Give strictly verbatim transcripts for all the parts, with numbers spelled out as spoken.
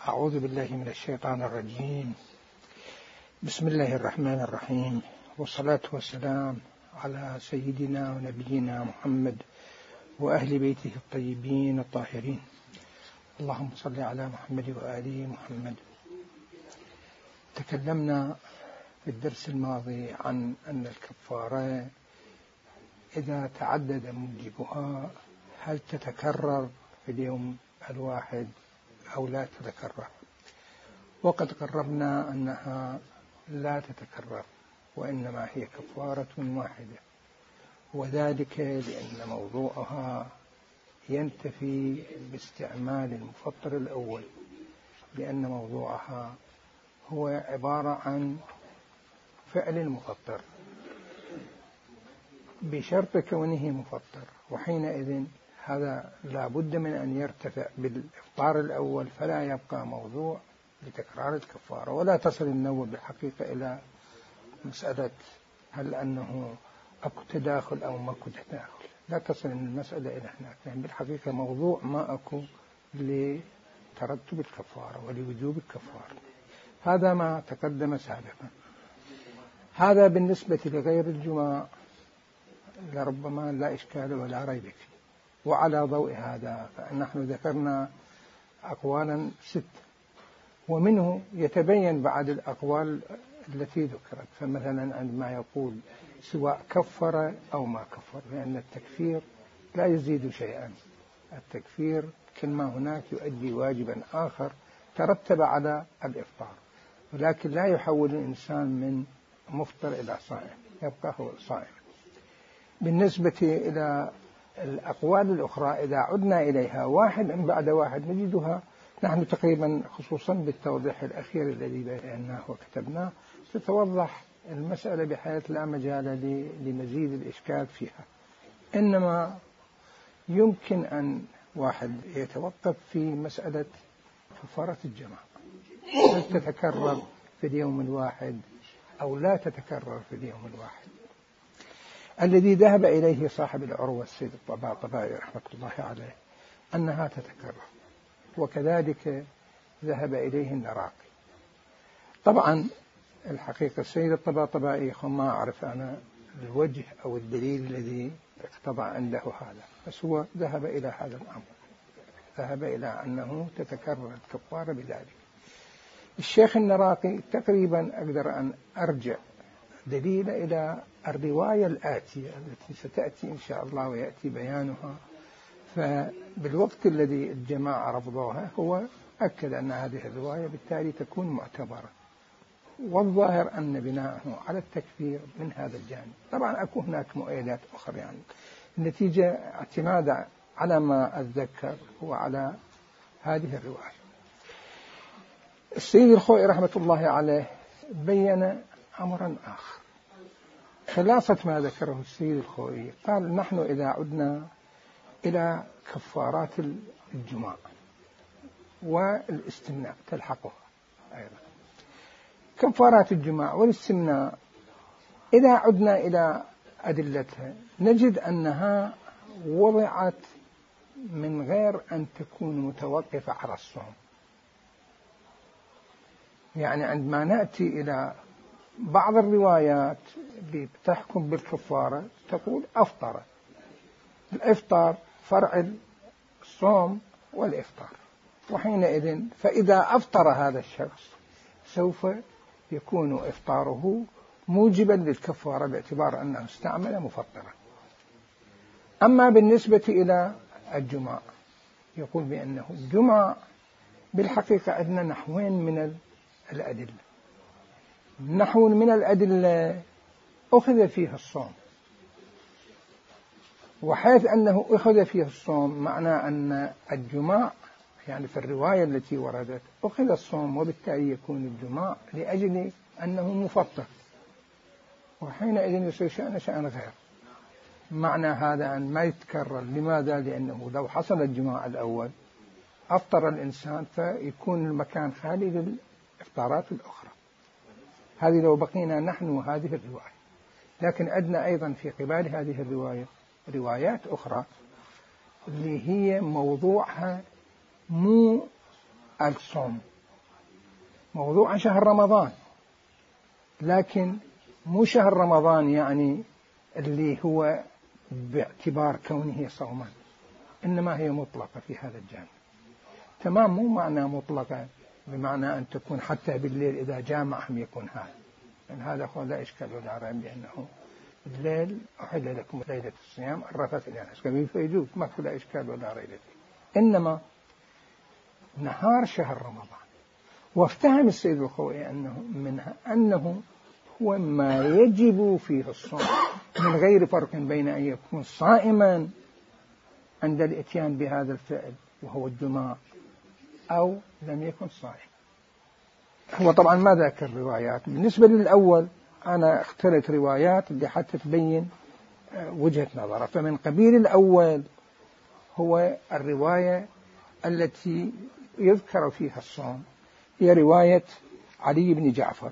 أعوذ بالله من الشيطان الرجيم. بسم الله الرحمن الرحيم، والصلاة والسلام على سيدنا ونبينا محمد وأهل بيته الطيبين الطاهرين. اللهم صل على محمد وآل محمد. تكلمنا في الدرس الماضي عن أن الكفارة إذا تعدد موجبها هل تتكرر في اليوم الواحد أو لا تتكرر، وقد قررنا أنها لا تتكرر وإنما هي كفارة واحدة، وذلك لأن موضوعها ينتفي باستعمال المفطر الأول، لأن موضوعها هو عبارة عن فعل المفطر بشرط كونه مفطر، وحينئذ هذا لا بد من أن يرتفع بالإفطار الأول، فلا يبقى موضوع لتكرار الكفارة، ولا تصل النوم بالحقيقة إلى مسألة هل أنه أكو تداخل أو ما أكو تداخل، لا تصل المسألة إلى هناك، يعني بالحقيقة موضوع ما أكو لترتب الكفارة ولوجوب الكفارة. هذا ما تقدم سابقا. هذا بالنسبة لغير الجماع لربما لا إشكال ولا ريب فيه. وعلى ضوء هذا فنحن ذكرنا أقوالا ست، ومنه يتبين بعد الأقوال التي ذكرت. فمثلا عندما يقول سواء كفر أو ما كفر، لأن التكفير لا يزيد شيئا، التكفير كما هناك يؤدي واجبا آخر ترتب على الإفطار، ولكن لا يحول الإنسان من مفطر إلى صائم، يبقى هو صائم. بالنسبة إلى الأقوال الأخرى إذا عدنا إليها واحد بعد واحد نجدها نحن تقريبا، خصوصا بالتوضيح الأخير الذي بيناه وكتبناه، تتوضح المسألة بحيث لا مجال لمزيد الإشكال فيها. إنما يمكن أن واحد يتوقف في مسألة كفارة الجماع، هل تتكرر في اليوم الواحد أو لا تتكرر في اليوم الواحد. الذي ذهب إليه صاحب العروة السيد الطباطبائي رحمة الله عليه أنها تتكرر، وكذلك ذهب إليه النراقي. طبعا الحقيقة السيد الطباطبائي ما أعرف أنا الوجه أو الدليل الذي اقتضى عنده هذا، بس هو ذهب إلى هذا الأمر، ذهب إلى أنه تتكرر الكفارة بذلك. الشيخ النراقي تقريبا أقدر أن أرجع دليل إلى الرواية الآتية التي ستأتي إن شاء الله ويأتي بيانها. فبالوقت الذي الجماعة رفضوها هو أكد أن هذه الرواية بالتالي تكون معتبرة، والظاهر أن بناءه على التكفير من هذا الجانب. طبعا أكون هناك مؤيدات أخرى، يعني النتيجة اعتماد على ما أتذكر هو على هذه الرواية. السيد الخوئي رحمة الله عليه بين أمرا آخر. خلاصة ما ذكره السيد الخوئي قال نحن إذا عدنا إلى كفارات الجماع والاستمناء تلحقها أيضا، كفارات الجماع والاستمناء إذا عدنا إلى أدلتها نجد أنها وضعت من غير أن تكون متوقفة على الصوم. يعني عندما نأتي إلى بعض الروايات اللي بتحكم بالكفارة تقول أفطر، الإفطار فرع الصوم والإفطار، وحينئذ فإذا أفطر هذا الشخص سوف يكون إفطاره موجبا للكفارة باعتبار أنه استعمل مفطرا. أما بالنسبة إلى الجماع يقول بأنه الجماع بالحقيقة عندنا نحوين من الأدلة. نحو من الأدلة أخذ فيها الصوم، وحيث أنه أخذ فيها الصوم معنى أن الجماع يعني في الرواية التي وردت أخذ الصوم، وبالتالي يكون الجماع لأجل أنه مفطر، وحينئذ يصير شأن شأن غير. معنى هذا أن ما يتكرر. لماذا؟ لأنه لو حصل الجماع الأول أفطر الإنسان فيكون المكان خالي للإفطارات الأخرى. هذه لو بقينا نحن هذه الرواية. لكن عندنا أيضا في قبال هذه الرواية روايات أخرى اللي هي موضوعها مو الصوم، موضوع شهر رمضان، لكن مو شهر رمضان يعني اللي هو باعتبار كونه صوما، إنما هي مطلقة في هذا الجانب. تمام، مو معنى مطلقة بمعنى أن تكون حتى بالليل إذا جامعهم يكون هذا، يعني هذا هو لا إشكال ولا ريب، لأنه الليل أحل لكم ليلة الصيام الرفث إلى نسائكم فيجوز، ما في لا إشكال ولا ريب فيه. إنما نهار شهر رمضان، وافتهم السيد الخوئي أنه منها أنه هو ما يجب فيه الصوم من غير فرق بين أن يكون صائما عند الإتيان بهذا الفعل وهو الجماع أو لم يكن صائم. هو طبعا ما ذكر روايات. بالنسبة للأول أنا اخترت روايات اللي حتى تبين وجهة نظره. فمن قبيل الأول هو الرواية التي يذكر فيها الصوم، هي رواية علي بن جعفر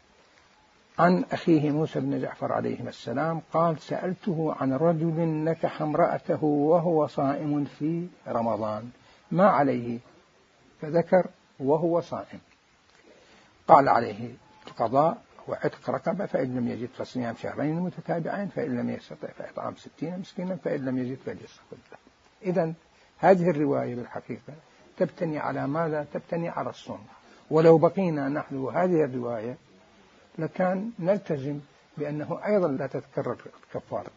عن أخيه موسى بن جعفر عليه السلام قال: سألته عن رجل نكح امرأته وهو صائم في رمضان ما عليه؟ فذكر وهو صائم. قال: عليه القضاء وعتق رقبة، فإن لم يجد فصيام شهرين متتابعين، فإن لم يستطع فإطعام ستين مسكينا، فإن لم يجد فليصوم. إذن هذه الرواية بالحقيقة تبتني على ماذا؟ تبتني على الصوم. ولو بقينا نحن هذه الرواية لكان نلتزم بأنه أيضا لا تتكرر الكفارة.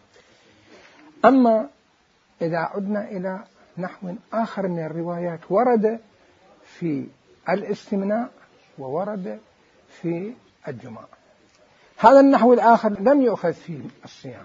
أما إذا عدنا إلى نحو آخر من الروايات، ورد في الاستمناء وورد في الجماع. هذا النحو الآخر لم يؤخذ فيه الصيام،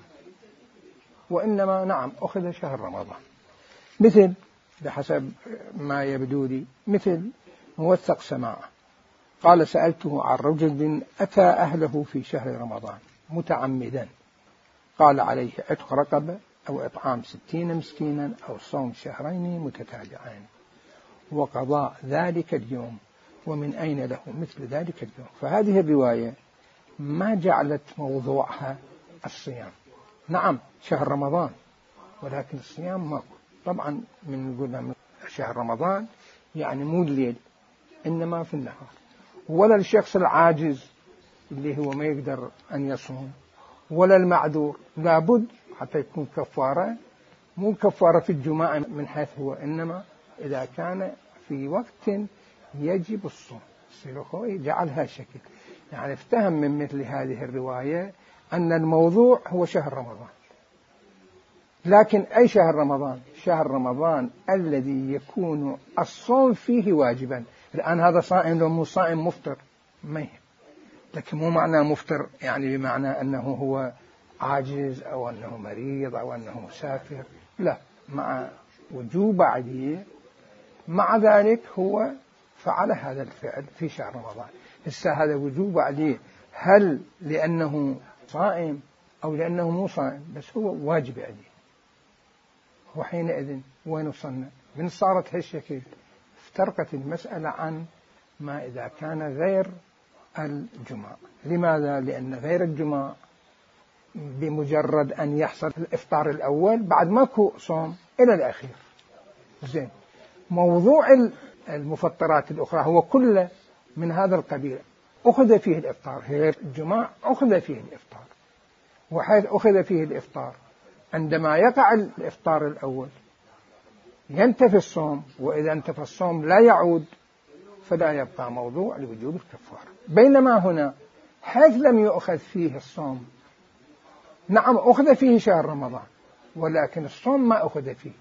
وإنما نعم أخذ شهر رمضان، مثل بحسب ما يبدو لي مثل موثق سماعه قال: سألته عن رجل أتى أهله في شهر رمضان متعمدا، قال: عليه عتق رقبة أو إطعام ستين مسكينا أو صوم شهرين متتابعين وقضاء ذلك اليوم، ومن أين له مثل ذلك اليوم. فهذه الرواية ما جعلت موضوعها الصيام. نعم شهر رمضان، ولكن الصيام ما طبعا من نقول شهر رمضان يعني مو الليل إنما في النهار. ولا الشخص العاجز اللي هو ما يقدر أن يصوم، ولا المعذور لابد حتى يكون كفارة، مو كفارة في الجماع من حيث هو، إنما إذا كان في وقت يجب الصوم. السيلوخوي جعلها شكل، يعني افتهم من مثل هذه الرواية أن الموضوع هو شهر رمضان. لكن أي شهر رمضان؟ شهر رمضان الذي يكون الصوم فيه واجبا. الآن هذا صائم لو مو صائم مفطر ما يهم، لكن مو معنى مفطر يعني بمعنى أنه هو عاجز أو أنه مريض أو أنه مسافر، لا، مع وجوب عليه مع ذلك هو فعل هذا الفعل في شهر رمضان. لسه هذا وجوب عليه هل لأنه صائم أو لأنه مو صائم، بس هو واجب عليه. وحينئذ وين وصلنا؟ من صارت هالشكل افترقت المسألة عن ما إذا كان غير الجماع. لماذا؟ لأن غير الجماع بمجرد أن يحصل الإفطار الأول بعد ماكو صوم إلى الأخير. زين، موضوع المفطرات الأخرى هو كله من هذا القبيل، أخذ فيه الإفطار. غير الجماع أخذ فيه الإفطار، وحيث أخذ فيه الإفطار عندما يقع الإفطار الأول ينتفي الصوم، وإذا انتفى الصوم لا يعود، فلا يبقى موضوع لوجوب الكفارة. بينما هنا حيث لم يؤخذ فيه الصوم، نعم أخذ فيه شهر رمضان ولكن الصوم ما أخذ فيه،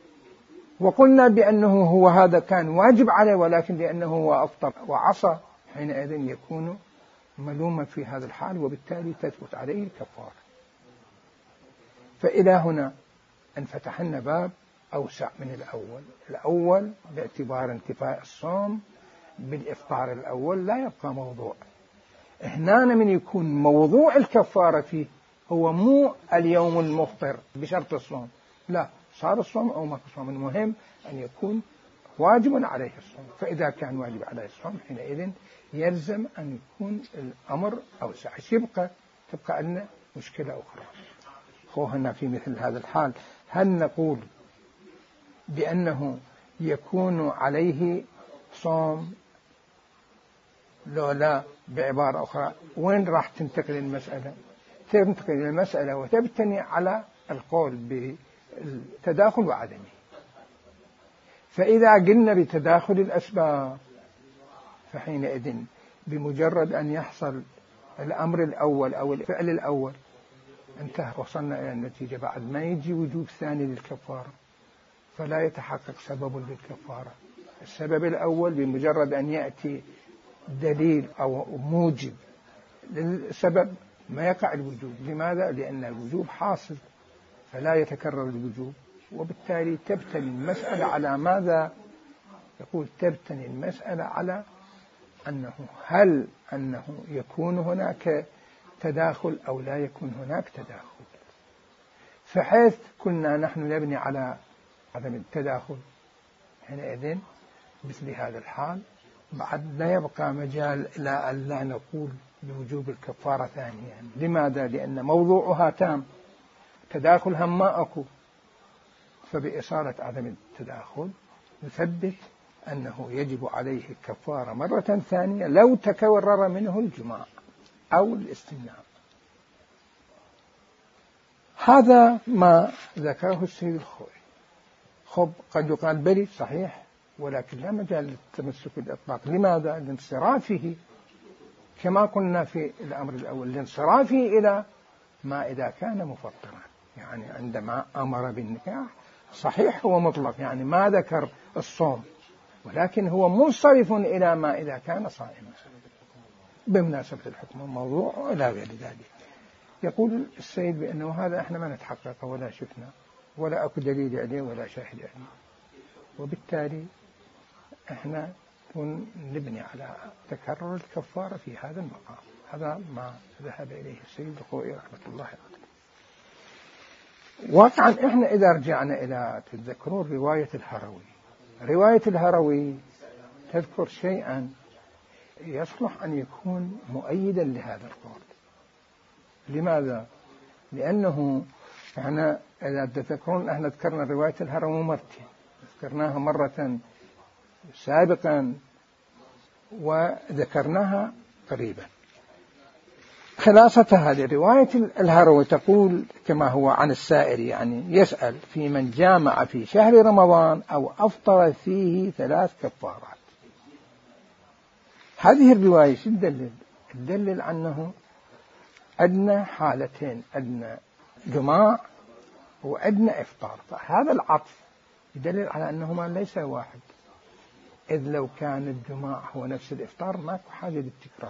وقلنا بأنه هو هذا كان واجب عليه، ولكن لأنه هو أفطر وعصى حينئذ يكون ملوما في هذا الحال، وبالتالي تثبت عليه الكفارة. فإلى هنا انفتح لنا باب أوسع من الأول. الأول باعتبار انتفاء الصوم بالإفطار الأول لا يبقى موضوع. هنا من يكون موضوع الكفارة فيه هو مو اليوم المفطر بشرط الصوم، لا، صار الصوم أو ما صوم، المهم أن يكون واجب عليه الصوم. فإذا كان واجب عليه الصوم حينئذ يلزم أن يكون الأمر أوسع. يبقى تبقى لنا مشكلة أخرى. هو هنا في مثل هذا الحال هل نقول بأنه يكون عليه صوم لو لا بعبارة أخرى وين راح تنتقل المسألة؟ تنتقل المسألة وتبتني على القول بالتداخل وعدمه. فإذا قلنا بتداخل الأسباب فحينئذ بمجرد أن يحصل الأمر الأول أو الفعل الأول انتهى، وصلنا إلى النتيجة. بعد ما يجي وجوب ثاني للكفارة فلا يتحقق سبب للكفارة. السبب الأول بمجرد أن يأتي دليل أو موجب للسبب ما يقع الوجوب. لماذا؟ لأن الوجوب حاصل فلا يتكرر الوجوب، وبالتالي تبتني المسألة على ماذا؟ يقول تبتني المسألة على أنه هل أنه يكون هناك تداخل أو لا يكون هناك تداخل. فحيث كنا نحن نبني على عدم التداخل حينئذ مثل هذا الحال بعد لا يبقى مجال إلى أن لا نقول بوجوب الكفارة ثانيا. لماذا؟ لأن موضوعها تام، تداخلها ما أكو. فبإصالة عدم التداخل نثبت أنه يجب عليه الكفارة مرة ثانية لو تكرر منه الجماع أو الاستمناء. هذا ما ذكره السيد الخوئي. خب قد يقال بلي صحيح، ولكن لا مجال للتمسك بالإطلاق. لماذا؟ لانصرافه كما قلنا في الأمر الأول، لانصرافه إلى ما إذا كان مفطرا. يعني عندما أمر بالنكاح صحيح هو مطلق، يعني ما ذكر الصوم، ولكن هو منصرف إلى ما إذا كان صائما بمناسبة الحكم الموضوع وإلى غير ذلك. يقول السيد بأنه هذا إحنا ما نتحقق ولا شفنا ولا أكو دليل عليه ولا شاهد عليه، وبالتالي إحنا نبني على تكرر الكفارة في هذا المقام. هذا ما ذهب إليه السيد الخوئي رحمة الله عليه. واقعا إحنا إذا رجعنا إلى تذكرون رواية الهروي، رواية الهروي تذكر شيئا يصلح أن يكون مؤيدا لهذا القول. لماذا؟ لأنه احنا إذا تذكرون احنا ذكرنا رواية الهروي مرتين، ذكرناها مرة سابقا وذكرناها قريبا. خلاصة هذه رواية الهروي تقول كما هو عن السائر، يعني يسأل في من جامع في شهر رمضان أو أفطر فيه ثلاث كفارات. هذه الرواية شو تدلل؟ تدلل أنه أدنى حالتين، أدنى جماع وأدنى إفطار. فهذا العطف يدلل على أنهما ليس واحد، إذ لو كان الجماع هو نفس الإفطار ماكو حاجة للتكرار،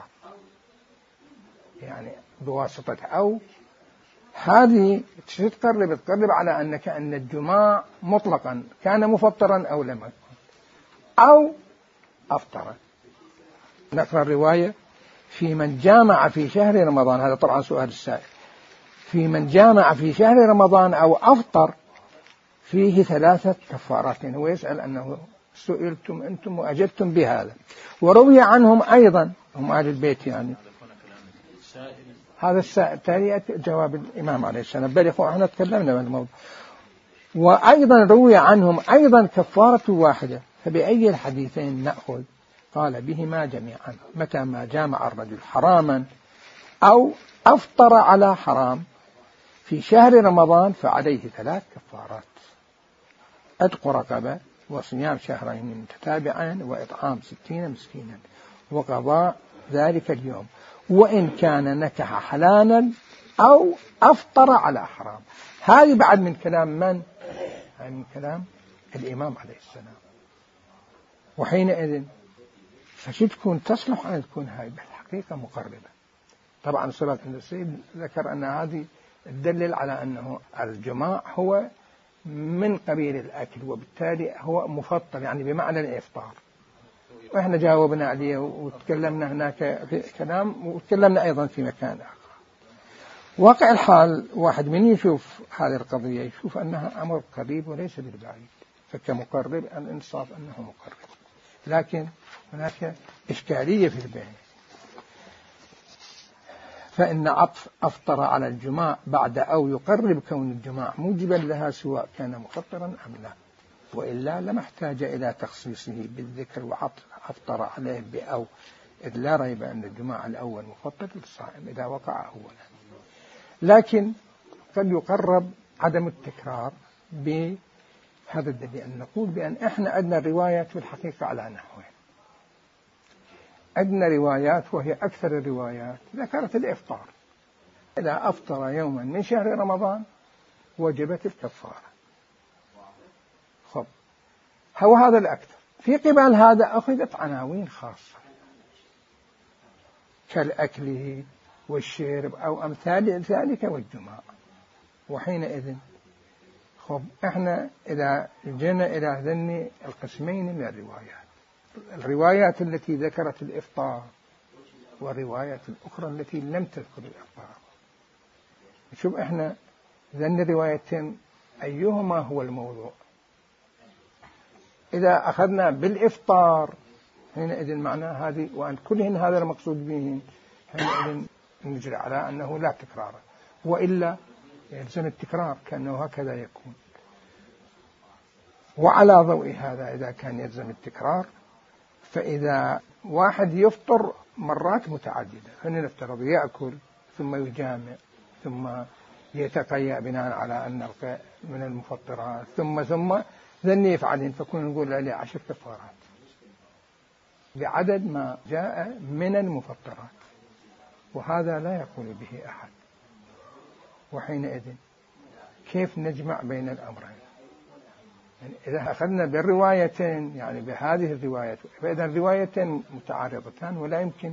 يعني بواسطة أو. هذه تقرب تقرب على أنك أن الجماع مطلقا كان مفطرا أو لم يكن أو أفطر. نقرأ الرواية في من جامع في شهر رمضان، هذا طبعا سؤال السائل، في من جامع في شهر رمضان أو أفطر فيه ثلاثة كفارات. هو يسأل أنه سئلتم أنتم وأجبتم بهذا. وروي عنهم أيضا هم أهل البيت، يعني هذا السائل تالي جواب الإمام عليه السلام، بل إخوة احنا تكلمنا عن الموضوع. وأيضا روي عنهم أيضا كفارة واحدة، فبأي الحديثين نأخذ؟ قال بهما جميعا. متى ما جامع الرجل حراما أو أفطر على حرام في شهر رمضان فعليه ثلاث كفارات: عتق رقبة، وصيام شهرين متتابعين، وإطعام ستين مسكينا، وقضاء ذلك اليوم، وإن كان نكح حلالا أو أفطر على حرام. هذه بعد من كلام من؟ هذه من كلام الإمام عليه السلام. وحينئذ فشو تكون تصلح أن تكون هاي بالحقيقة مقربة. طبعا صلاة النسيب ذكر أن هذه تدلل على أنه الجماع هو من قبيل الأكل، وبالتالي هو مفطر يعني بمعنى الإفطار. وإحنا جاوبنا عليه وتكلمنا هناك في كلام، وتكلمنا أيضا في مكان آخر. واقع الحال واحد من يشوف هذه القضية يشوف أنها أمر قريب وليس بالبعيد، فكمقرب الإنصاف أنه مقرب. لكن هناك إشكالية في البين، فإن عطف أفطر على الجماع بعد أو يقرب كون الجماع موجبا لها سواء كان مفطرا أم لا، وإلا لما احتاج إلى تخصيصه بالذكر وعطف أفطر عليه بأو إذ لا ريب أن الجماع الأول مفطر للصائم إذا وقع أولا، لكن قد يقرب عدم التكرار بهذا الدليل أن نقول بأن إحنا عندنا الروايات في الحقيقة على نحوين. عندنا روايات وهي أكثر الروايات ذكرت الإفطار، إذا أفطر يوما من شهر رمضان وجبت الكفارة. خب هو هذا الأكثر. في قبال هذا أخذت عناوين خاصة كالأكل والشرب أو أمثال ذلك والجماع. وحينئذ خب إحنا إذا جينا إلى ذن القسمين من الروايات، الروايات التي ذكرت الإفطار والروايات الأخرى التي لم تذكر الإفطار، شوف إحنا ذن الروايتين أيهما هو الموضوع. إذا أخذنا بالإفطار حينئذ معناه هذه وأن كلهن هذا المقصود بهن، حينئذ نجري على أنه لا تكرار، وإلا يلزم التكرار كأنه هكذا يكون. وعلى ضوء هذا إذا كان يلزم التكرار، فإذا واحد يفطر مرات متعددة، فلنفترض يأكل ثم يجامع ثم يتقيأ بناء على أن القيء من المفطرات ثم ثم ذن يفعلين، فكون نقول له عشر كفارات بعدد ما جاء من المفطرات، وهذا لا يقول به أحد. وحينئذ كيف نجمع بين الأمرين؟ يعني إذا أخذنا بالروايتين يعني بهذه الروايات، فإذا الروايتين متعارضتان ولا يمكن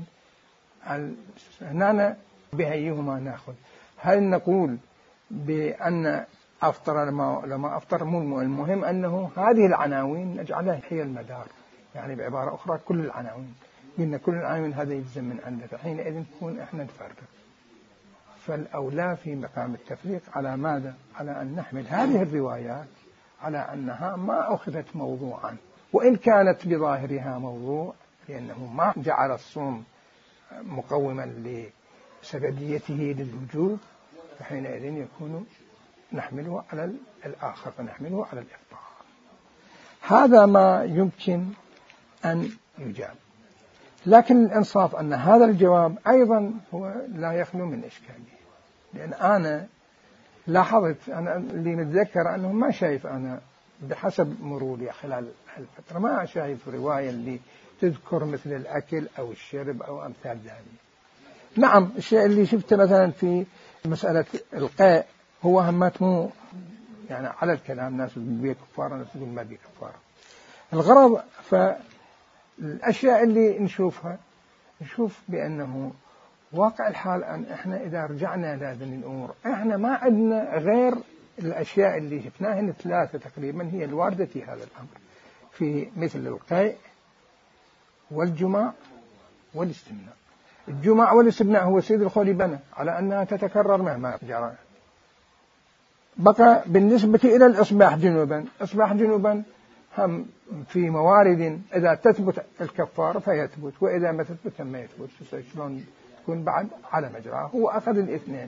هنا بأيهما نأخذ. هل نقول بأن أفطر لما, لما أفطر؟ مو المهم أنه هذه العناوين نجعلها هي المدار، يعني بعبارة أخرى كل العناوين قلنا كل العناوين هذا يلزم من عندنا، حينئذ نكون إحنا نفرق. فالأولى في مقام التفريق على ماذا؟ على أن نحمل هذه الروايات على أنها ما أخذت موضوعا، وإن كانت بظاهرها موضوع، لأنه ما جعل الصوم مقوما لسببيته للوجوب، فحينئذ يكون نحمله على الآخر ونحمله على الإفطار. هذا ما يمكن أن يجاب. لكن الإنصاف أن هذا الجواب أيضا هو لا يخلو من إشكالية، لأن أنا لاحظت أنا اللي متذكر أنه ما شايف أنا بحسب مروري خلال الفترة ما شايف رواية اللي تذكر مثل الأكل أو الشرب أو أمثال ذلك. نعم الشيء اللي شفته مثلا في مسألة القيء هو همات مو يعني على الكلام، ناس تقول بيه كفارة ناس تقول ما بيه كفارة. الغرض فالأشياء اللي نشوفها نشوف بأنه واقع الحال أن إحنا إذا رجعنا لهذه الأمور إحنا ما عندنا غير الأشياء اللي شفناها ثلاثة تقريبا هي الواردة في هذا الأمر، في مثل القيء والجماع والاستمناء. الجماع والاستمناء هو سيد الخولي بنى على أنها تتكرر مهما جرى. بقى بالنسبة إلى الإصباح جنوبا، إصباح جنوبا هم في موارد إذا تثبت الكفارة فيثبت، وإذا ما تثبت ما يثبت، شلون يكون بعد على مجراه. هو أخذ الاثنين،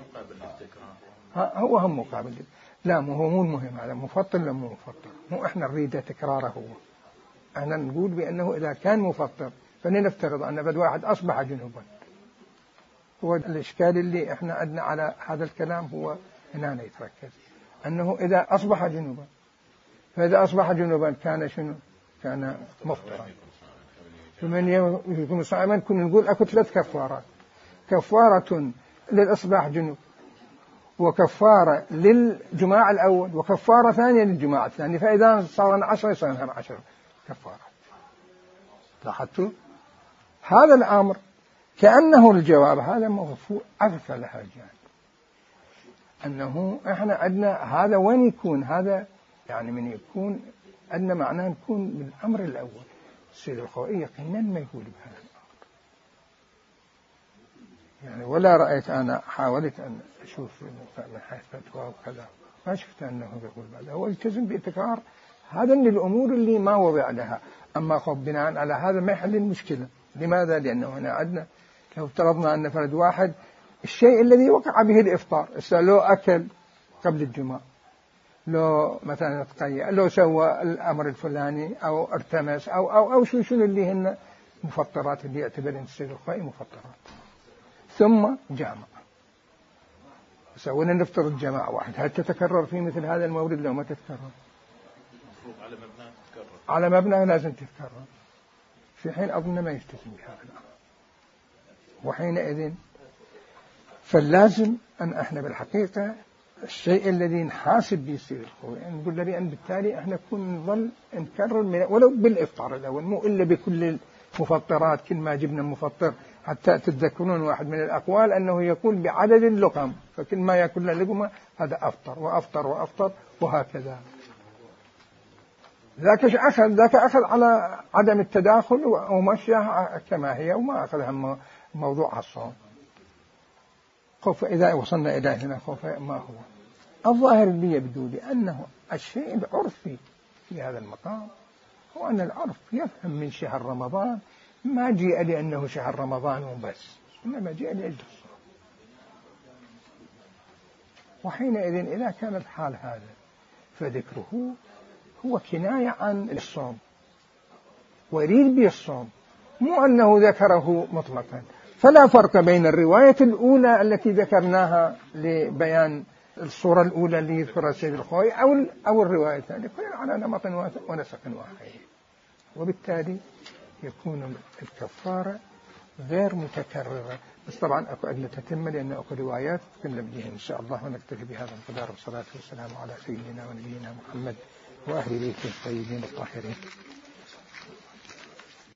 هو هم مقابل. لا مو هو مو المهم هذا مفطر لا مو مفطر، مو إحنا نريد تكراره. هو احنا نقول بأنه إذا كان مفطر فلنفترض أن بد واحد أصبح جنوبا. هو الإشكال اللي إحنا عندنا على هذا الكلام هو هنا يتركز أنه إذا أصبح جنوبا، فإذا أصبح جنوبا كان شنو؟ كان مفطرا. فمن يكون صائما كنا نقول أكو ثلاث كفارات، كفارة للإصباح جنوب، وكفارة للجماع الأول، وكفارة ثانية للجماع الثاني. فإذا صار عشرة يصير عشر كفارات. لاحظتوا هذا الأمر كأنه الجواب هذا موضوع أغفى لها الجانب، أنه إحنا عندنا هذا وين يكون هذا، يعني من يكون عندنا معناه نكون بالأمر الأول. السيد الخوئي يقينا ما يقول بهذا الأمر، يعني ولا رأيت أنا حاولت أن أشوف من حيث فتوى وكذا ما شفت أنه يقول بهذا. هو يلتزم بإتكرار هذا من الأمور اللي ما وضع لها. أما خب بناء على هذا ما يحل المشكلة. لماذا؟ لأنه هنا عندنا لو افترضنا أن فرد واحد الشيء الذي وقع به الإفطار، لو أكل قبل الجمعة، لو مثلا تقيأ، لو سوى الأمر الفلاني أو ارتمس أو أو أو شو شنو اللي هن مفطرات اللي يعتبر السيد الخوئي مفطرات، ثم جامع. بس أولا نفترض جماعة واحد، هل تتكرر في مثل هذا المورد لو ما تتكرر؟ على مبنى تتكرر، على مبنى لازم تتكرر، في حين أظن ما يلتزم بهذا. وحينئذ فاللازم أن احنا بالحقيقة الشيء الذي نحاسب به السيد الخوئي يعني نقول لأن بالتالي احنا نكون نظل نكرر من ولو بالإفطار الأول، مو إلا بكل المفطرات. كل ما جبنا مفطر حتى تتذكرون واحد من الأقوال أنه يقول بعدد اللقم، فكل ما يأكل لقمة هذا أفطر وأفطر وأفطر وهكذا. ذاك أخذ ذاك أخذ على عدم التداخل ومشيها كما هي وما أخذ هم موضوع الصوم. خوف إذا وصلنا إلى هنا خوف ما هو الظاهر اللي يبدو لي أنه الشيء العرفي في هذا المقام هو أن العرف يفهم من شهر رمضان ما جاء لأنه شهر رمضان وبس، إنما جاء لأجل الصوم. وحينئذ إذا كان الحال هذا فذكره هو كناية عن الصوم ويريد به الصوم، مو أنه ذكره مطلقا. فلا فرق بين الرواية الأولى التي ذكرناها لبيان الصورة الأولى اللي يذكرها السيد الخوئي أو أو الرواية الثانية، كل على نمط ونسق واحد، وبالتالي يكون الكفارة غير متكررة. بس طبعا أكو أدلة تتم لأن أكو روايات تتكلم بها إن شاء الله، ونكتفي بهذا القدر والصلاة والسلام على سيدنا ونبينا محمد وأهل بيته الطيبين الطاهرين.